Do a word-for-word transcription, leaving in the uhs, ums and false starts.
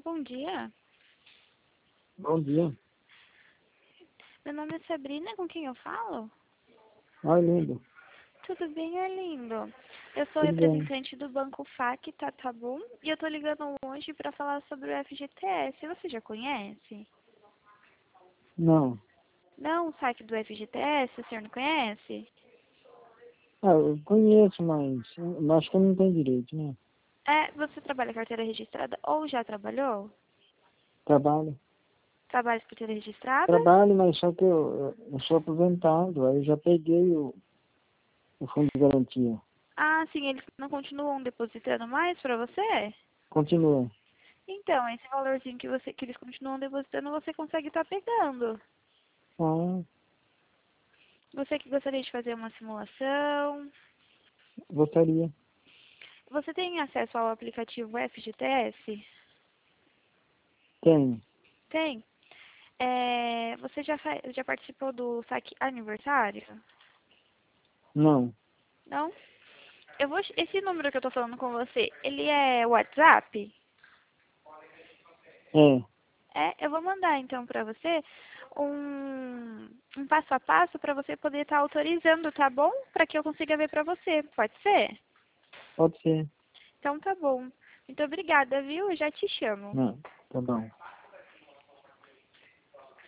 Bom dia. Bom dia. Meu nome é Sabrina, com quem eu falo? Ai, lindo. Tudo bem, Arlindo? Eu sou Tudo bem? representante do Banco F A Q, tá, tá bom? E eu tô ligando hoje para falar sobre o F G T S. Você já conhece? Não. Não, o saque do F G T S, o senhor não conhece? Ah, eu conheço, mas mas acho que eu não tenho direito, né? É, você trabalha com carteira registrada ou já trabalhou? Trabalho. Trabalha com carteira registrada? Trabalho, mas só que eu, eu, eu sou aposentado. Aí eu já peguei o, o fundo de garantia. Ah, sim, eles não continuam depositando mais para você? Continua. Então, esse valorzinho que, você, que eles continuam depositando, você consegue estar pegando. Ah, Você que gostaria de fazer uma simulação. gostaria. Você tem acesso ao aplicativo F G T S? Tenho. Tem. É, você já, fa- já participou do saque aniversário? Não. Não? Eu vou, esse número que eu tô falando com você, ele é WhatsApp? É. É, eu vou mandar então pra você um, um passo a passo pra você poder estar autorizando, tá bom? Pra que eu consiga ver pra você. Pode ser? Pode ser. Então tá bom. Muito obrigada, viu? Eu já te chamo. Não. Tá bom.